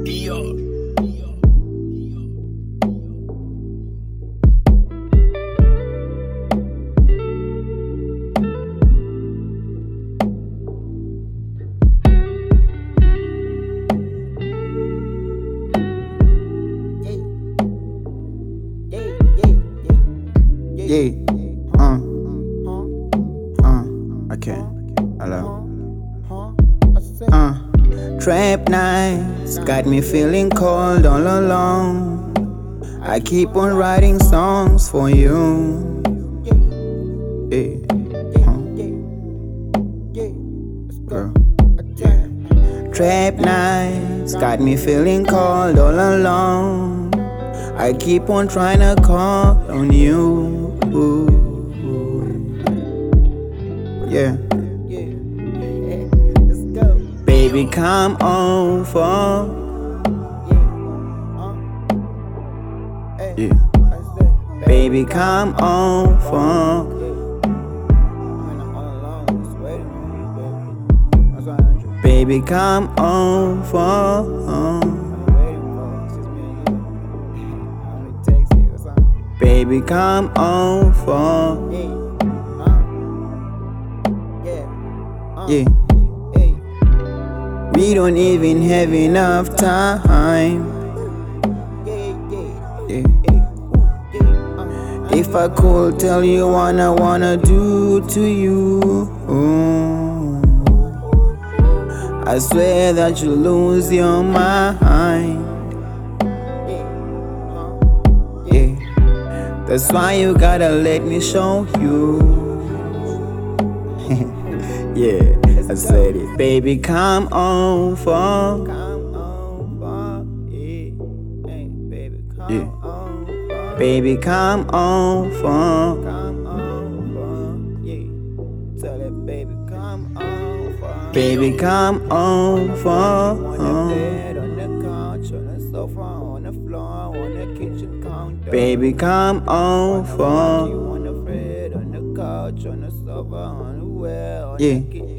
Yeah. Okay. Hello. Trap nights got me feeling cold all alone. I keep on writing songs for you. Yeah. Girl. Yeah. Trap nights got me feeling cold all alone. I keep on trying to call on you. Yeah. Baby, come over. Yeah. Baby, come over. Baby, come over. Baby, come over. Yeah. We don't even have enough time. Yeah. If I could tell you what I wanna do to you, I swear that you lose your mind. Yeah. That's why you gotta let me show you. Yeah, I said it. Baby, come over. Yeah. Baby, come over. Baby, come over. Baby, come over. Yeah.